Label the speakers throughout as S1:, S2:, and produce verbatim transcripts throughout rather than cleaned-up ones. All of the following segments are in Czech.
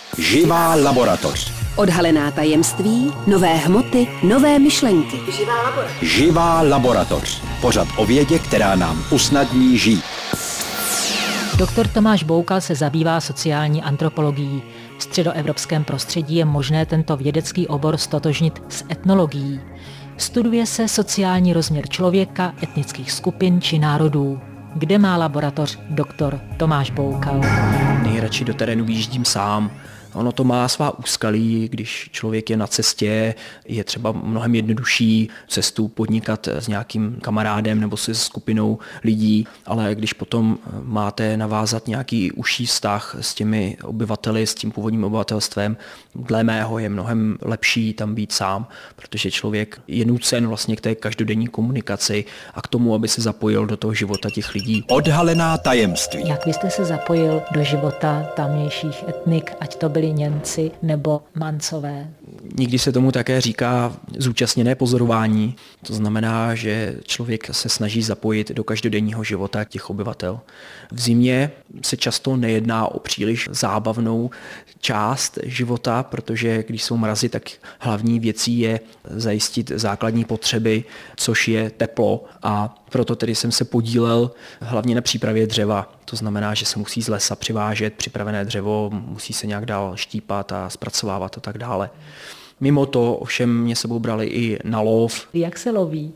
S1: Živá laboratoř.
S2: Odhalená tajemství, nové hmoty, nové myšlenky.
S1: Živá laboratoř. Živá laboratoř. Pořad o vědě, která nám usnadní žít.
S3: Doktor Tomáš Boukal se zabývá sociální antropologií. V středoevropském prostředí je možné tento vědecký obor stotožnit s etnologií. Studuje se sociální rozměr člověka, etnických skupin či národů. Kde má laboratoř doktor Tomáš Boukal?
S4: Nejradši do terénu vyjíždím sám. Ono to má svá úskalí, když člověk je na cestě, je třeba mnohem jednodušší cestu podnikat s nějakým kamarádem nebo se skupinou lidí, ale když potom máte navázat nějaký užší vztah s těmi obyvateli, s tím původním obyvatelstvem, dle mého je mnohem lepší tam být sám, protože člověk je nucen vlastně k té každodenní komunikaci a k tomu, aby se zapojil do toho života těch lidí.
S1: Odhalená tajemství.
S3: Jak vy jste se zapojil do života tamnějších etnik, ať to byli Němci nebo Mancové?
S4: Někdy se tomu také říká zúčastněné pozorování. To znamená, že člověk se snaží zapojit do každodenního života těch obyvatel. V zimě se často nejedná o příliš zábavnou část života, protože když jsou mrazy, tak hlavní věcí je zajistit základní potřeby, což je teplo, a proto tedy jsem se podílel hlavně na přípravě dřeva. To znamená, že se musí z lesa přivážet připravené dřevo, musí se nějak dál štípat a zpracovávat a tak dále. Mimo to ovšem mě sebou brali i na lov.
S3: Jak se loví?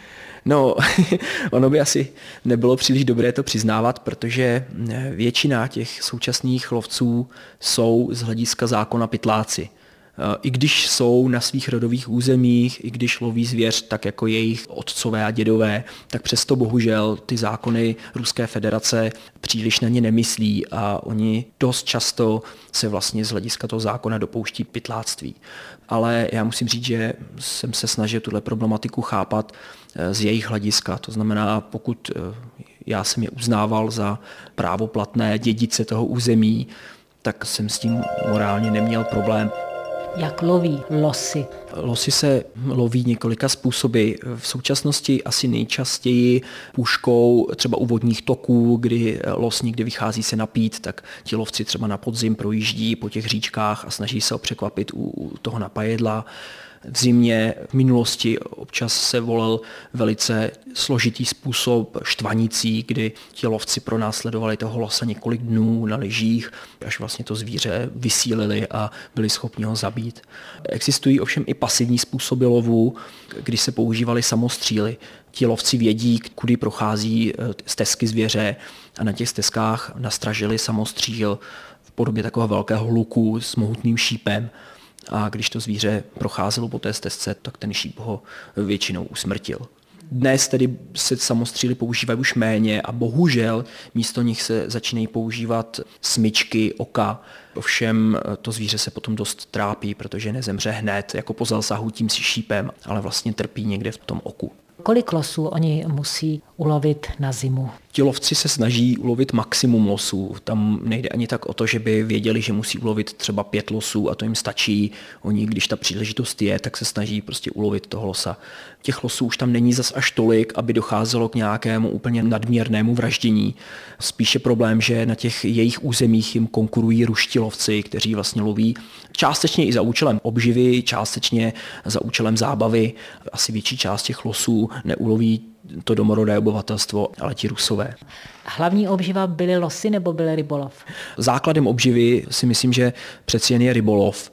S4: No, ono by asi nebylo příliš dobré to přiznávat, protože většina těch současných lovců jsou z hlediska zákona pytláci. I když jsou na svých rodových územích, i když loví zvěř tak jako jejich otcové a dědové, tak přesto bohužel ty zákony Ruské federace příliš na ně nemyslí a oni dost často se vlastně z hlediska toho zákona dopouští pytláctví. Ale já musím říct, že jsem se snažil tuhle problematiku chápat z jejich hlediska. To znamená, pokud já jsem je uznával za právoplatné dědice toho území, tak jsem s tím morálně neměl problém.
S3: Jak loví losy?
S4: Losy se loví několika způsoby. V současnosti asi nejčastěji puškou třeba u vodních toků, kdy los někdy vychází se napít, tak ti lovci třeba na podzim projíždí po těch říčkách a snaží se ho překvapit u toho napajedla. V zimě v minulosti občas se volil velice složitý způsob štvanicí, kdy ti lovci pronásledovali toho losa několik dnů na lyžích, až vlastně to zvíře vysílili a byli schopni ho zabít. Existují ovšem i pasivní způsoby lovu, kdy se používaly samostříly. Ti lovci vědí, kudy prochází stezky zvěře a na těch stezkách nastražili samostříl v podobě takového velkého luku s mohutným šípem. A když to zvíře procházelo po té stezce, tak ten šíp ho většinou usmrtil. Dnes tedy se samostříly používají už méně a bohužel místo nich se začínají používat smyčky oka. Ovšem to zvíře se potom dost trápí, protože nezemře hned jako po zásahu tím šípem, ale vlastně trpí někde v tom oku.
S3: Kolik losů oni musí ulovit na zimu?
S4: Ti lovci se snaží ulovit maximum losů. Tam nejde ani tak o to, že by věděli, že musí ulovit třeba pět losů a to jim stačí. Oni, když ta příležitost je, tak se snaží prostě ulovit toho losa. Těch losů už tam není zas až tolik, aby docházelo k nějakému úplně nadměrnému vraždění. Spíše problém, že na těch jejich územích jim konkurují ruští lovci, kteří vlastně loví částečně i za účelem obživy, částečně za účelem zábavy. Asi větší část těch losů neuloví to domorodé obyvatelstvo, ale ti Rusové.
S3: Hlavní obživa byly losy nebo byl rybolov?
S4: Základem obživy si myslím, že přeci jen je rybolov,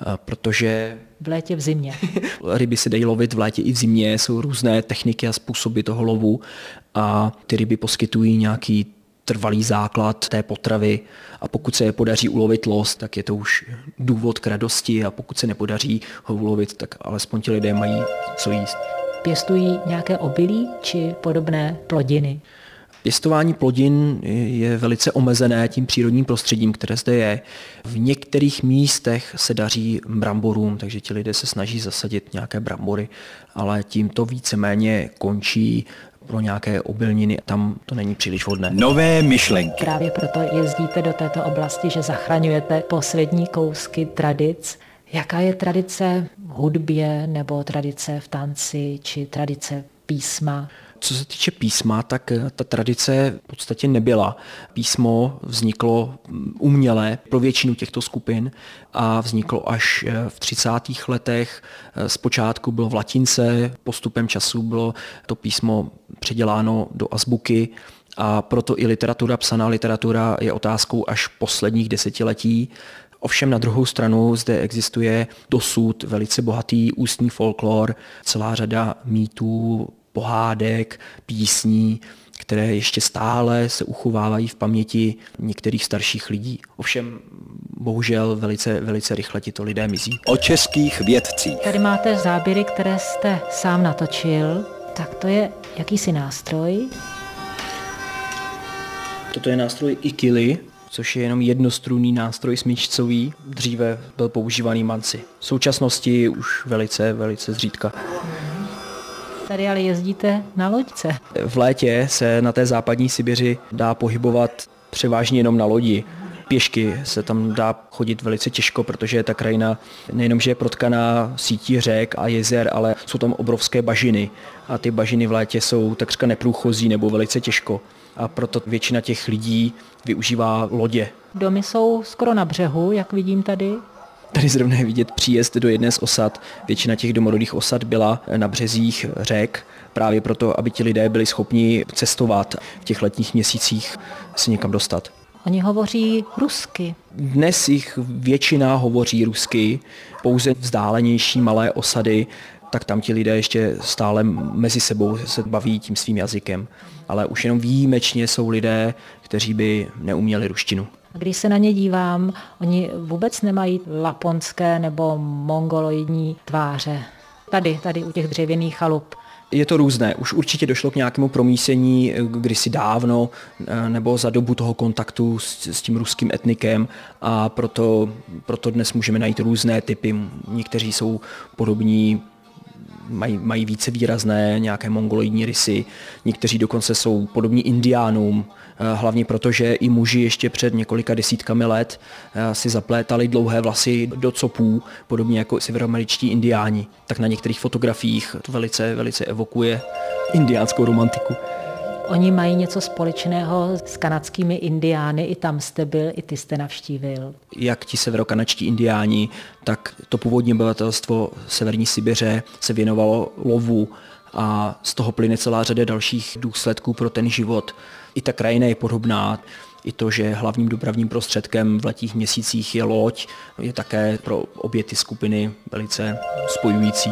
S4: protože
S3: v létě, v zimě.
S4: Ryby se dají lovit v létě i v zimě, jsou různé techniky a způsoby toho lovu a ty ryby poskytují nějaký trvalý základ té potravy a pokud se je podaří ulovit los, tak je to už důvod k radosti a pokud se nepodaří ho ulovit, tak alespoň ti lidé mají co jíst.
S3: Pěstují nějaké obilí či podobné plodiny?
S4: Pěstování plodin je velice omezené tím přírodním prostředím, které zde je. V některých místech se daří bramborům, takže ti lidé se snaží zasadit nějaké brambory, ale tím to víceméně končí. Pro nějaké obilniny tam to není příliš vhodné.
S1: Nové myšlenky.
S3: Právě proto jezdíte do této oblasti, že zachraňujete poslední kousky tradic. Jaká je tradice v hudbě nebo tradice v tanci či tradice písma?
S4: Co se týče písma, tak ta tradice v podstatě nebyla. Písmo vzniklo uměle pro většinu těchto skupin a vzniklo až v třicátých letech. Zpočátku bylo v latince, postupem času bylo to písmo předěláno do azbuky a proto i literatura, psaná literatura je otázkou až posledních desetiletí. Ovšem na druhou stranu zde existuje dosud velice bohatý ústní folklor, celá řada mýtů, pohádek, písní, které ještě stále se uchovávají v paměti některých starších lidí. Ovšem bohužel velice, velice rychle tito lidé mizí.
S1: O českých vědcích.
S3: Tady máte záběry, které jste sám natočil. Tak to je jakýsi nástroj.
S4: Toto je nástroj ikili, což je jenom jednostrunný nástroj smyčcový. Dříve byl používaný manci. V současnosti už velice, velice zřídka.
S3: Tady ale jezdíte na loďce.
S4: V létě se na té západní Sibiři dá pohybovat převážně jenom na lodi. Pěšky se tam dá chodit velice těžko, protože ta krajina nejenom, že je protkaná sítí řek a jezer, ale jsou tam obrovské bažiny. A ty bažiny v létě jsou takřka neprůchozí nebo velice těžko. A proto většina těch lidí využívá lodě.
S3: Domy jsou skoro na břehu, jak vidím tady.
S4: Tady zrovna je vidět příjezd do jedné z osad. Většina těch domorodých osad byla na březích řek, právě proto, aby ti lidé byli schopni cestovat v těch letních měsících, se někam dostat.
S3: Oni hovoří rusky.
S4: Dnes jich většina hovoří rusky, pouze vzdálenější malé osady, tak tam ti lidé ještě stále mezi sebou se baví tím svým jazykem. Ale už jenom výjimečně jsou lidé, kteří by neuměli ruštinu.
S3: Když se na ně dívám, oni vůbec nemají laponské nebo mongoloidní tváře. Tady, tady u těch dřevěných chalup.
S4: Je to různé. Už určitě došlo k nějakému promísení kdysi dávno nebo za dobu toho kontaktu s, s tím ruským etnikem a proto, proto dnes můžeme najít různé typy. Někteří jsou podobní, mají, mají více výrazné nějaké mongoloidní rysy, někteří dokonce jsou podobní indiánům, hlavně proto, že i muži ještě před několika desítkami let si zaplétali dlouhé vlasy do copů, podobně jako severoameričtí indiáni. Tak na některých fotografiích to velice, velice evokuje indiánskou romantiku.
S3: Oni mají něco společného s kanadskými indiány, i tam jste byl, i ty jste navštívil.
S4: Jak ti severokanačtí indiáni, tak to původní obyvatelstvo severní Sibiře se věnovalo lovu a z toho plyne celá řada dalších důsledků pro ten život. I ta krajina je podobná. I to, že hlavním dopravním prostředkem v letních měsících je loď, je také pro obě ty skupiny velice spojující.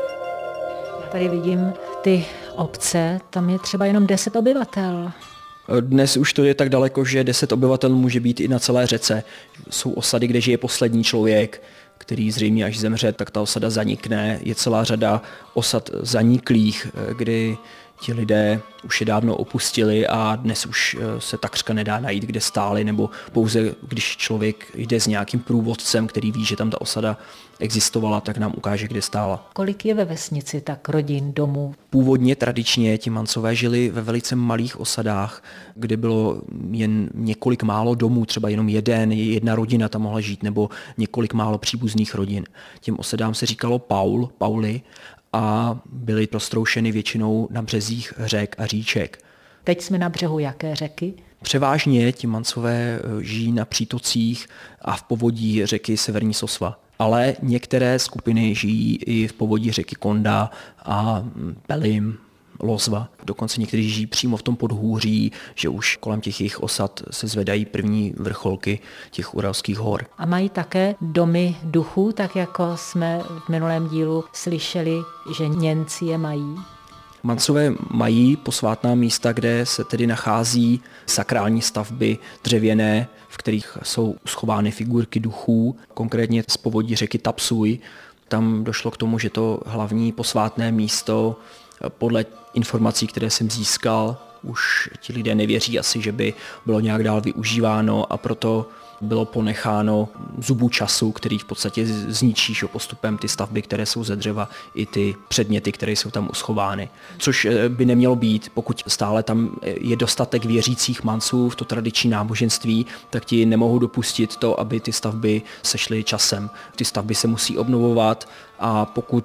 S3: Já tady vidím ty obce, tam je třeba jenom deset obyvatel.
S4: Dnes už to je tak daleko, že deset obyvatel může být i na celé řece. Jsou osady, kde žije poslední člověk, který zřejmě až zemře, tak ta osada zanikne. Je celá řada osad zaniklých, kdy ti lidé už je dávno opustili a dnes už se takřka nedá najít, kde stáli, nebo pouze když člověk jde s nějakým průvodcem, který ví, že tam ta osada existovala, tak nám ukáže, kde stála.
S3: Kolik je ve vesnici tak rodin, domů?
S4: Původně tradičně ti Mancové žili ve velice malých osadách, kde bylo jen několik málo domů, třeba jenom jeden, jedna rodina tam mohla žít, nebo několik málo příbuzných rodin. Těm osadám se říkalo Paul, Pauly, a byly roztroušeny většinou na březích řek a říček.
S3: Teď jsme na břehu jaké řeky?
S4: Převážně ti Mancové žijí na přítocích a v povodí řeky Severní Sosva. Ale některé skupiny žijí i v povodí řeky Konda a Pelim, Lozva. Dokonce někteří žijí přímo v tom podhůří, že už kolem těch jejich osad se zvedají první vrcholky těch Uralských hor.
S3: A mají také domy duchů, tak jako jsme v minulém dílu slyšeli, že Němci je mají?
S4: Mancové mají posvátná místa, kde se tedy nachází sakrální stavby dřevěné, v kterých jsou schovány figurky duchů, konkrétně z povodí řeky Tapsuj. Tam došlo k tomu, že to hlavní posvátné místo podle informací, které jsem získal, už ti lidé nevěří asi, že by bylo nějak dál využíváno a proto bylo ponecháno zubu času, který v podstatě zničí postupem ty stavby, které jsou ze dřeva, i ty předměty, které jsou tam uschovány. Což by nemělo být, pokud stále tam je dostatek věřících Manců v to tradiční náboženství, tak ti nemohou dopustit to, aby ty stavby sešly časem. Ty stavby se musí obnovovat a pokud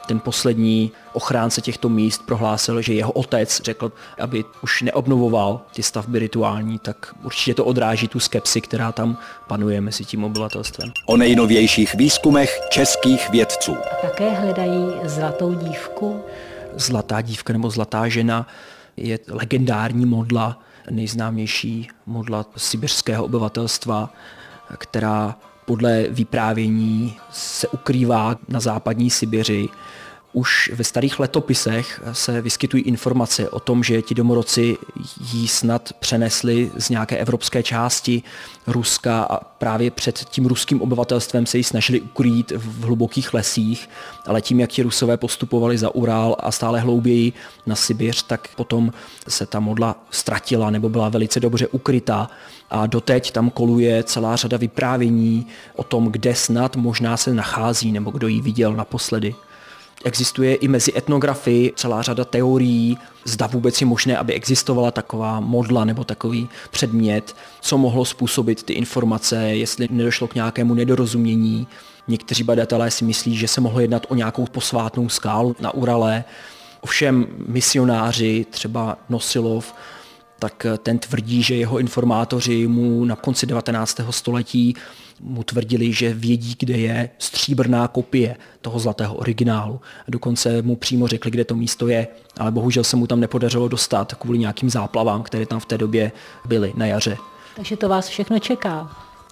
S4: ten poslední ochránce těchto míst prohlásil, že jeho otec řekl, aby už neobnovoval ty stavby rituální, tak určitě to odráží tu skepsi, která tam panuje mezi tím obyvatelstvem.
S1: O nejnovějších výzkumech českých vědců.
S3: A také hledají zlatou dívku.
S4: Zlatá dívka nebo zlatá žena je legendární modla, nejznámější modla sibiřského obyvatelstva, která podle vyprávění se ukrývá na západní Sibiři. Už ve starých letopisech se vyskytují informace o tom, že ti domorodci jí snad přenesli z nějaké evropské části Ruska a právě před tím ruským obyvatelstvem se ji snažili ukrýt v hlubokých lesích, ale tím, jak ti Rusové postupovali za Ural a stále hlouběji na Sibiř, tak potom se ta modla ztratila nebo byla velice dobře ukrytá a doteď tam koluje celá řada vyprávění o tom, kde snad možná se nachází nebo kdo ji viděl naposledy. Existuje i mezi etnografy celá řada teorií, zda vůbec je možné, aby existovala taková modla nebo takový předmět, co mohlo způsobit ty informace, jestli nedošlo k nějakému nedorozumění. Někteří badatelé si myslí, že se mohlo jednat o nějakou posvátnou skálu na Urale. Ovšem misionáři, třeba Nosilov, tak ten tvrdí, že jeho informátoři mu na konci devatenáctého století mu tvrdili, že vědí, kde je stříbrná kopie toho zlatého originálu. Dokonce mu přímo řekli, kde to místo je, ale bohužel se mu tam nepodařilo dostat kvůli nějakým záplavám, které tam v té době byly na jaře.
S3: Takže to vás všechno čeká.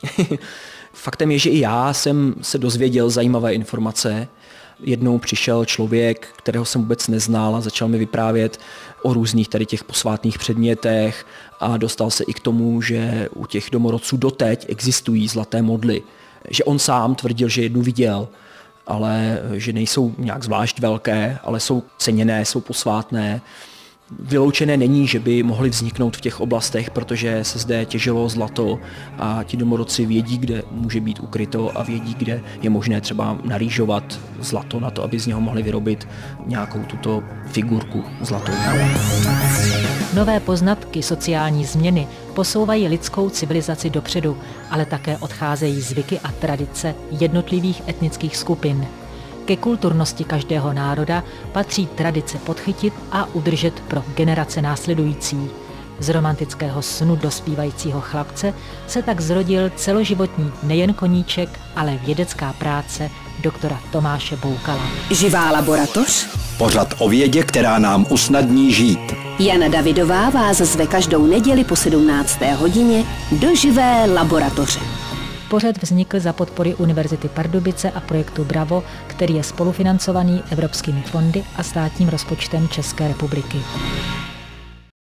S4: Faktem je, že i já jsem se dozvěděl zajímavé informace. Jednou přišel člověk, kterého jsem vůbec neznal a začal mi vyprávět o různých tady těch posvátných předmětech a dostal se i k tomu, že u těch domorodců doteď existují zlaté modly. Že on sám tvrdil, že jednu viděl, ale že nejsou nějak zvlášť velké, ale jsou ceněné, jsou posvátné. Vyloučené není, že by mohly vzniknout v těch oblastech, protože se zde těžilo zlato a ti domorodci vědí, kde může být ukryto a vědí, kde je možné třeba narýžovat zlato na to, aby z něho mohli vyrobit nějakou tuto figurku zlatou.
S3: Nové poznatky sociální změny posouvají lidskou civilizaci dopředu, ale také odcházejí zvyky a tradice jednotlivých etnických skupin. Ke kulturnosti každého národa patří tradice podchytit a udržet pro generace následující. Z romantického snu dospívajícího chlapce se tak zrodil celoživotní nejen koníček, ale vědecká práce doktora Tomáše Boukala.
S2: Živá laboratoř?
S1: Pořad o vědě, která nám usnadní žít.
S2: Jana Davidová vás zve každou neděli po sedmnácté hodině do Živé laboratoře.
S3: Pořad vznikl za podpory Univerzity Pardubice a projektu Bravo, který je spolufinancovaný evropskými fondy a státním rozpočtem České republiky.